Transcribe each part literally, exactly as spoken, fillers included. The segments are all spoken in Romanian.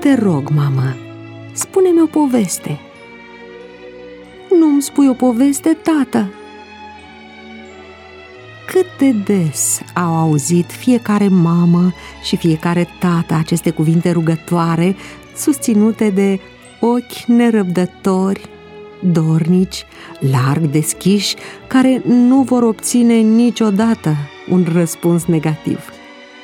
Te rog, mamă, spune-mi o poveste." "Nu-mi spui o poveste, tată?" Cât de des au auzit fiecare mamă și fiecare tată aceste cuvinte rugătoare, susținute de ochi nerăbdători, dornici, larg deschiși, care nu vor obține niciodată un răspuns negativ.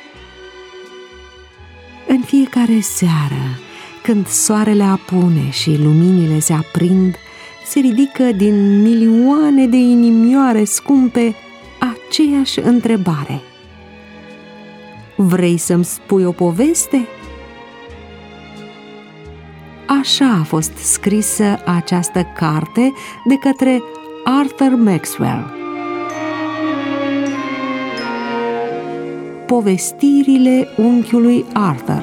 În fiecare seară, când soarele apune și luminile se aprind, se ridică din milioane de inimioare scumpe aceeași întrebare: vrei să-mi spui o poveste? Așa a fost scrisă această carte de către Arthur Maxwell. Povestirile unchiului Arthur.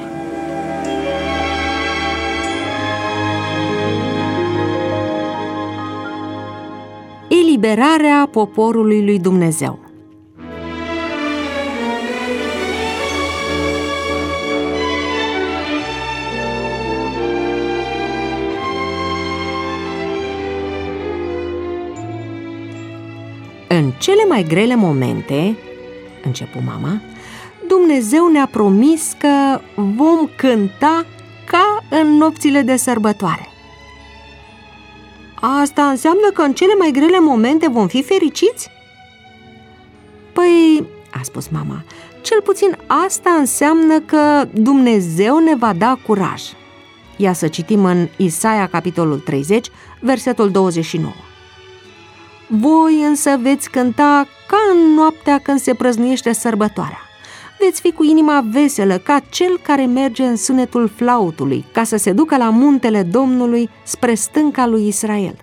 Eliberarea poporului lui Dumnezeu. În cele mai grele momente, începu mama, Dumnezeu ne-a promis că vom cânta ca în nopțile de sărbătoare. Asta înseamnă că în cele mai grele momente vom fi fericiți? Păi, a spus mama, cel puțin asta înseamnă că Dumnezeu ne va da curaj. Ia să citim în Isaia, capitolul treizeci, versetul douăzeci și nouă. Voi însă veți cânta ca în noaptea când se prăznuiește sărbătoarea. Veți fi cu inima veselă ca cel care merge în sunetul flautului, ca să se ducă la muntele Domnului spre stânca lui Israel.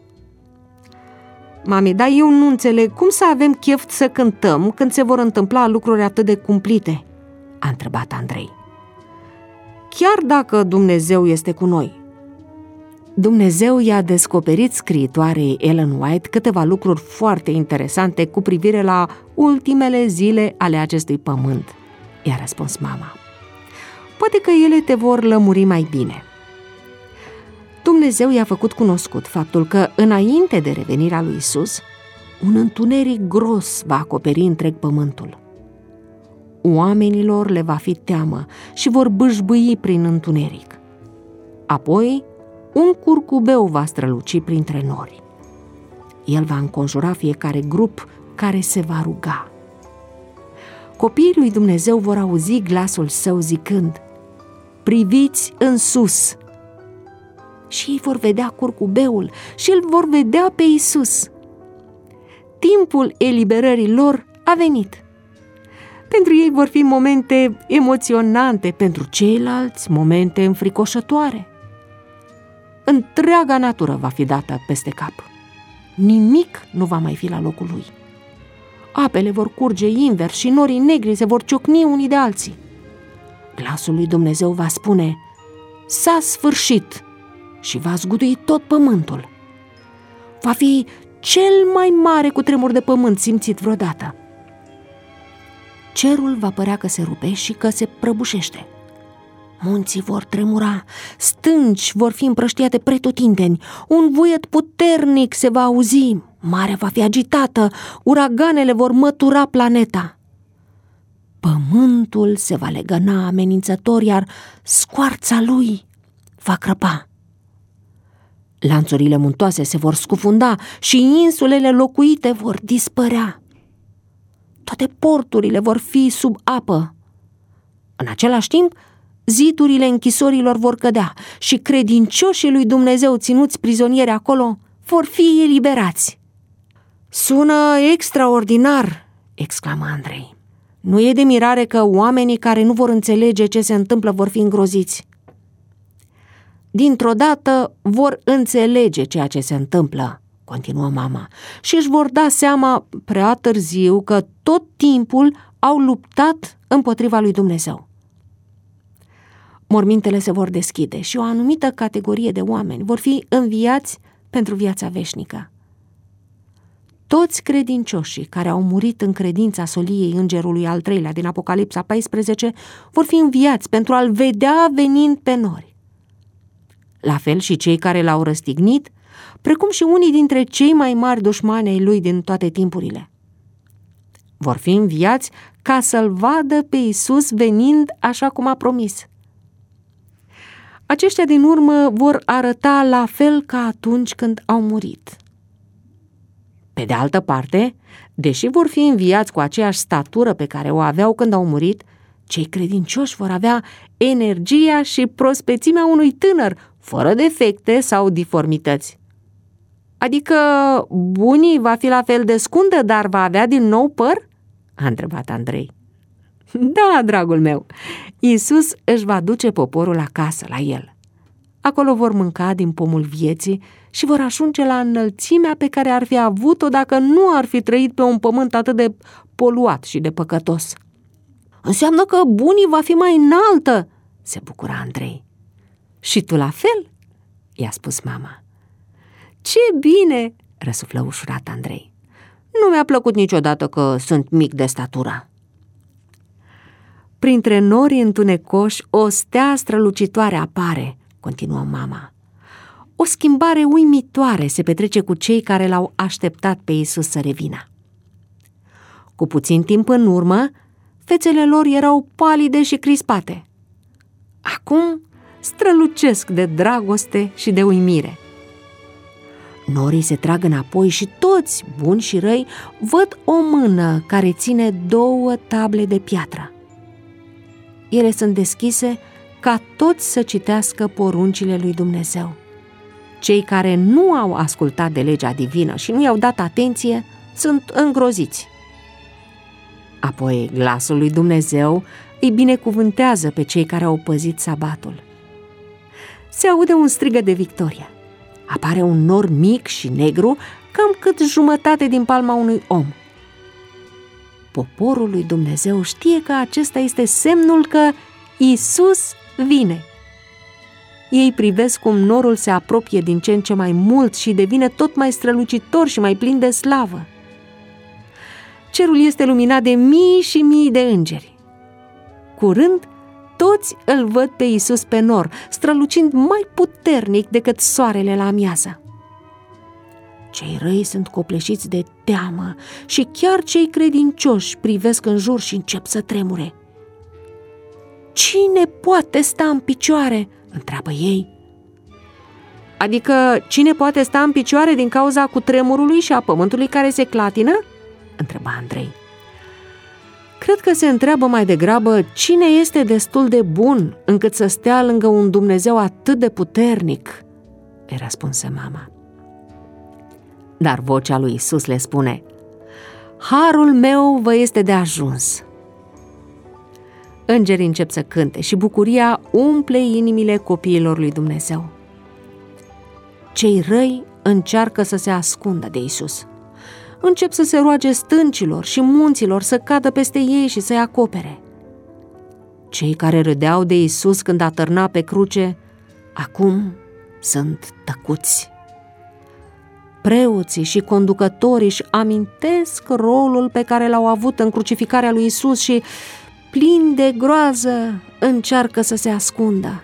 Mami, dar eu nu înțeleg cum să avem chef să cântăm când se vor întâmpla lucruri atât de cumplite, a întrebat Andrei. Chiar dacă Dumnezeu este cu noi. Dumnezeu i-a descoperit scriitoarei Ellen White câteva lucruri foarte interesante cu privire la ultimele zile ale acestui pământ, i-a răspuns mama. Poate că ele te vor lămuri mai bine. Dumnezeu i-a făcut cunoscut faptul că, înainte de revenirea lui Isus, un întuneric gros va acoperi întreg pământul. Oamenilor le va fi teamă și vor bâșbâi prin întuneric. Apoi, un curcubeu va străluci printre nori. El va înconjura fiecare grup care se va ruga. Copiii lui Dumnezeu vor auzi glasul său zicând: priviți în sus! Și ei vor vedea curcubeul și îl vor vedea pe Isus. Timpul eliberării lor a venit. Pentru ei vor fi momente emoționante, pentru ceilalți momente înfricoșătoare. Întreaga natură va fi dată peste cap. Nimic nu va mai fi la locul lui. Apele vor curge invers și norii negri se vor ciocni unii de alții. Glasul lui Dumnezeu va spune: s-a sfârșit, și va zgudui tot pământul. Va fi cel mai mare cutremur de pământ simțit vreodată. Cerul va părea că se rupe și că se prăbușește. Munții vor tremura, stânci vor fi împrăștiate pretutindeni, un vuiet puternic se va auzi, marea va fi agitată, uraganele vor mătura planeta. Pământul se va legăna amenințător, iar scoarța lui va crăpa. Lanțurile muntoase se vor scufunda și insulele locuite vor dispărea. Toate porturile vor fi sub apă. În același timp, zidurile închisorilor vor cădea și credincioșii lui Dumnezeu ținuți prizonieri acolo vor fi eliberați. Sună extraordinar, exclamă Andrei. Nu e de mirare că oamenii care nu vor înțelege ce se întâmplă vor fi îngroziți. Dintr-o dată vor înțelege ceea ce se întâmplă, continuă mama, și își vor da seama prea târziu că tot timpul au luptat împotriva lui Dumnezeu. Mormintele se vor deschide și o anumită categorie de oameni vor fi înviați pentru viața veșnică. Toți credincioșii care au murit în credința soliei îngerului al treilea din Apocalipsa paisprezece vor fi înviați pentru a-l vedea venind pe nori. la fel și cei care l-au răstignit, precum și unii dintre cei mai mari dușmani ai lui din toate timpurile. Vor fi înviați ca să-L vadă pe Iisus venind așa cum a promis. Aceștia din urmă vor arăta la fel ca atunci când au murit. Pe de altă parte, deși vor fi înviați cu aceeași statură pe care o aveau când au murit, cei credincioși vor avea energia și prospețimea unui tânăr, fără defecte sau diformități. Adică bunii va fi la fel de scundă, dar va avea din nou păr? A întrebat Andrei. Da, dragul meu, Iisus își va duce poporul acasă la el. Acolo vor mânca din pomul vieții și vor ajunge la înălțimea pe care ar fi avut-o dacă nu ar fi trăit pe un pământ atât de poluat și de păcătos. Înseamnă că bunii va fi mai înaltă, se bucura Andrei. Și tu la fel? I-a spus mama. Ce bine, răsuflă ușurat Andrei. Nu mi-a plăcut niciodată că sunt mic de statură. Printre norii întunecoși, o stea strălucitoare apare, continuă mama. O schimbare uimitoare se petrece cu cei care l-au așteptat pe Iisus să revină. Cu puțin timp în urmă, fețele lor erau palide și crispate. Acum strălucesc de dragoste și de uimire. Norii se trag înapoi și toți, buni și răi, văd o mână care ține două table de piatră. Ele sunt deschise ca toți să citească poruncile lui Dumnezeu. Cei care nu au ascultat de legea divină și nu i-au dat atenție sunt îngroziți. Apoi glasul lui Dumnezeu îi binecuvântează pe cei care au păzit sabatul. Se aude un strigăt de victorie. Apare un nor mic și negru, cam cât jumătate din palma unui om. Poporul lui Dumnezeu știe că acesta este semnul că Iisus vine. Ei privesc cum norul se apropie din ce în ce mai mult și devine tot mai strălucitor și mai plin de slavă. Cerul este luminat de mii și mii de îngeri. Curând, toți îl văd pe Iisus pe nor, strălucind mai puternic decât soarele la amiază. Cei răi sunt copleșiți de teamă și chiar cei credincioși privesc în jur și încep să tremure. Cine poate sta în picioare? Întreabă ei. Adică cine poate sta în picioare din cauza cutremurului și a pământului care se clatină? Întreba Andrei. Cred că se întreabă mai degrabă cine este destul de bun încât să stea lângă un Dumnezeu atât de puternic, îi răspunse mama. Dar vocea lui Iisus le spune: harul meu vă este de ajuns. Îngerii încep să cânte și bucuria umple inimile copiilor lui Dumnezeu. Cei răi încearcă să se ascundă de Iisus. Încep să se roage stâncilor și munților să cadă peste ei și să-i acopere. Cei care râdeau de Iisus când atârna pe cruce, acum sunt tăcuți. Preoții și conducătorii își amintesc rolul pe care l-au avut în crucificarea lui Iisus și, plini de groază, încearcă să se ascundă.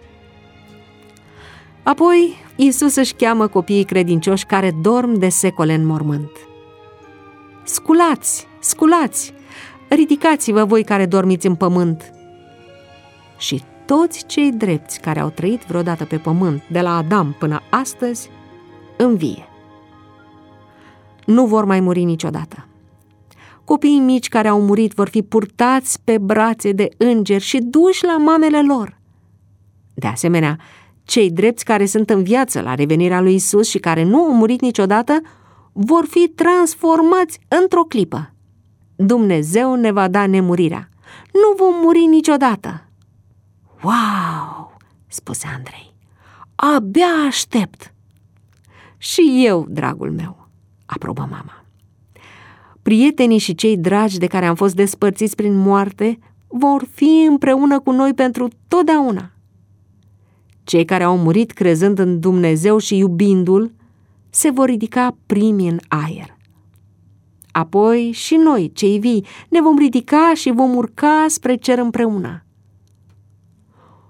Apoi, Iisus își cheamă copiii credincioși care dorm de secole în mormânt. Sculați, sculați, ridicați-vă voi care dormiți în pământ. Și toți cei drepți care au trăit vreodată pe pământ, de la Adam până astăzi, învie. Nu vor mai muri niciodată. Copiii mici care au murit vor fi purtați pe brațe de îngeri și duși la mamele lor. De asemenea, cei drepți care sunt în viață la revenirea lui Iisus și care nu au murit niciodată vor fi transformați într-o clipă. Dumnezeu ne va da nemurirea. Nu vom muri niciodată. Wow, spuse Andrei, abia aștept. Și eu, dragul meu, aprobă mama. Prietenii și cei dragi de care am fost despărțiți prin moarte vor fi împreună cu noi pentru totdeauna. Cei care au murit crezând în Dumnezeu și iubindu-L se vor ridica primi în aer. Apoi și noi, cei vii, ne vom ridica și vom urca spre cer împreună.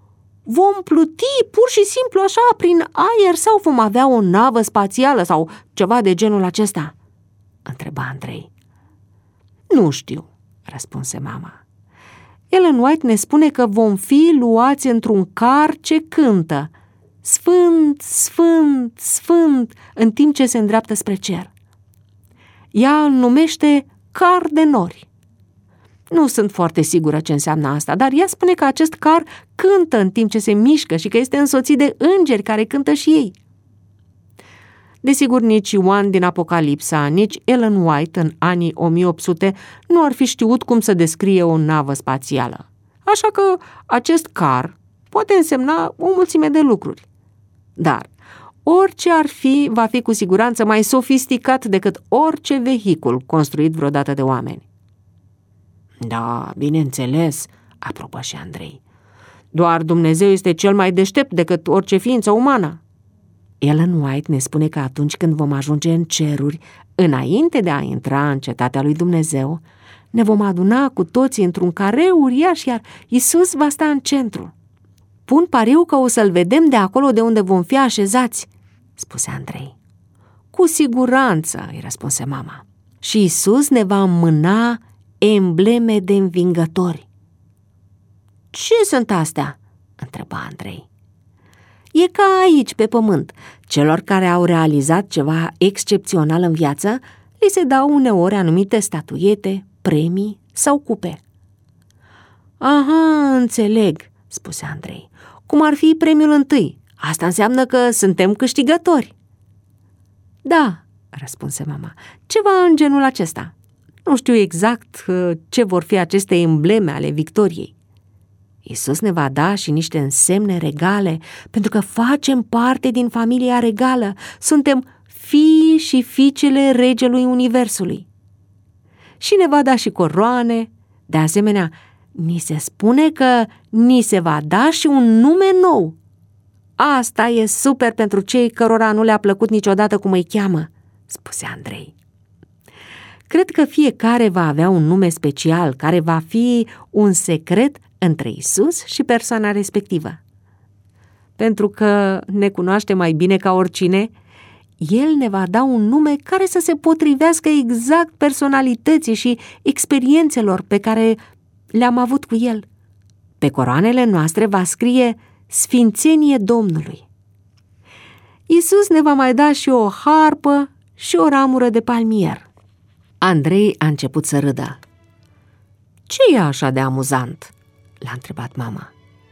Vom pluti pur și simplu așa prin aer sau vom avea o navă spațială sau ceva de genul acesta?" întreba Andrei. Nu știu," răspunse mama. Ellen White ne spune că vom fi luați într-un car ce cântă, sfânt, sfânt, sfânt, în timp ce se îndreaptă spre cer. Ea îl numește car de nori. Nu sunt foarte sigură ce înseamnă asta, dar ea spune că acest car cântă în timp ce se mișcă și că este însoțit de îngeri care cântă și ei. Desigur, nici Ioan din Apocalipsa, nici Ellen White în anii o mie opt sute nu ar fi știut cum să descrie o navă spațială. Așa că acest car poate însemna o mulțime de lucruri. Dar orice ar fi, va fi cu siguranță mai sofisticat decât orice vehicul construit vreodată de oameni. Da, bineînțeles, aprobă și Andrei. Doar Dumnezeu este cel mai deștept decât orice ființă umană. Ellen White ne spune că atunci când vom ajunge în ceruri, înainte de a intra în cetatea lui Dumnezeu, ne vom aduna cu toții într-un careu uriaș, iar Iisus va sta în centru. Pun pariu că o să-l vedem de acolo de unde vom fi așezați, spuse Andrei. Cu siguranță, îi răspunse mama. Și Iisus ne va mâna embleme de învingători. Ce sunt astea? Întreba Andrei. E ca aici, pe pământ. Celor care au realizat ceva excepțional în viață, li se dau uneori anumite statuiete, premii sau cupe. Aha, înțeleg, spuse Andrei. Cum ar fi premiul întâi? Asta înseamnă că suntem câștigători. Da, răspunse mama, ceva în genul acesta. Nu știu exact ce vor fi aceste embleme ale victoriei. Iisus ne va da și niște însemne regale, pentru că facem parte din familia regală. Suntem fii și fiicele regelui universului. Și ne va da și coroane. De asemenea, ni se spune că ni se va da și un nume nou. Asta e super pentru cei cărora nu le-a plăcut niciodată cum îi cheamă, spuse Andrei. Cred că fiecare va avea un nume special, care va fi un secret între Iisus și persoana respectivă. Pentru că ne cunoaște mai bine ca oricine, El ne va da un nume care să se potrivească exact personalității și experiențelor pe care le-am avut cu El. Pe coroanele noastre va scrie Sfințenie Domnului. Iisus ne va mai da și o harpă și o ramură de palmier. Andrei a început să râdă. Ce e așa de amuzant? L-a întrebat mama.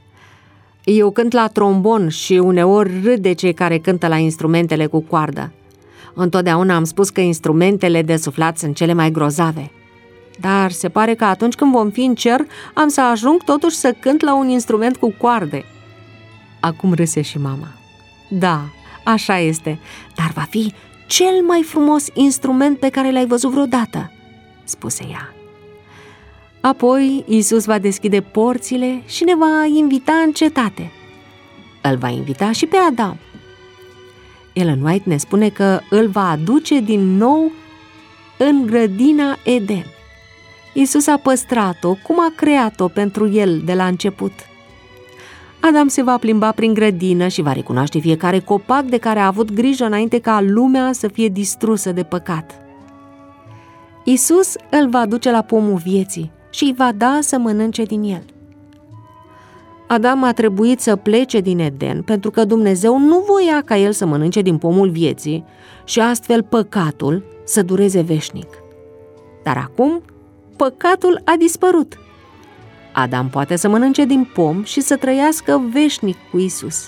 Eu cânt la trombon și uneori râd de cei care cântă la instrumentele cu coardă. Întotdeauna am spus că instrumentele de suflat sunt cele mai grozave. Dar se pare că atunci când vom fi în cer, am să ajung totuși să cânt la un instrument cu coarde. Acum râse și mama. Da, așa este, dar va fi cel mai frumos instrument pe care l-ai văzut vreodată, spuse ea. Apoi Iisus va deschide porțile și ne va invita în cetate. Îl va invita și pe Adam. Ellen White ne spune că îl va aduce din nou în grădina Eden. Iisus a păstrat-o cum a creat-o pentru el de la început. Adam se va plimba prin grădină și va recunoaște fiecare copac de care a avut grijă înainte ca lumea să fie distrusă de păcat. Iisus îl va duce la pomul vieții și îi va da să mănânce din el. Adam a trebuit să plece din Eden pentru că Dumnezeu nu voia ca el să mănânce din pomul vieții și astfel păcatul să dureze veșnic. Dar acum păcatul a dispărut. Adam poate să mănânce din pom și să trăiască veșnic cu Iisus.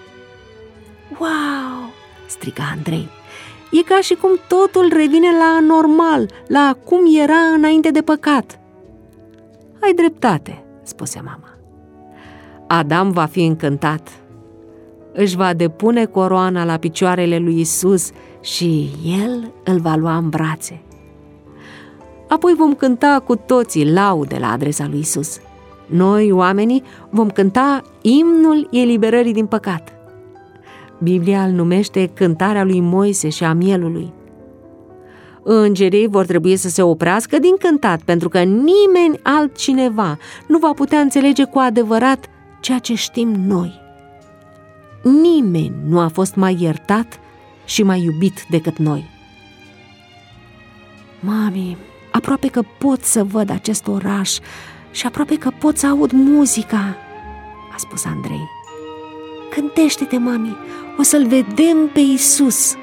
Wow! Striga Andrei. E ca și cum totul revine la normal, la cum era înainte de păcat. Ai dreptate, spuse mama. Adam va fi încântat. Își va depune coroana la picioarele lui Iisus și el îl va lua în brațe. Apoi vom cânta cu toții laude la adresa lui Iisus. Noi, oamenii, vom cânta imnul eliberării din păcat. Biblia îl numește cântarea lui Moise și a mielului. Îngerii vor trebui să se oprească din cântat, pentru că nimeni altcineva nu va putea înțelege cu adevărat ceea ce știm noi. Nimeni nu a fost mai iertat și mai iubit decât noi. Mami, aproape că pot să văd acest oraș și aproape că pot să aud muzica, a spus Andrei. Cântește-te, mami, o să-l vedem pe Iisus.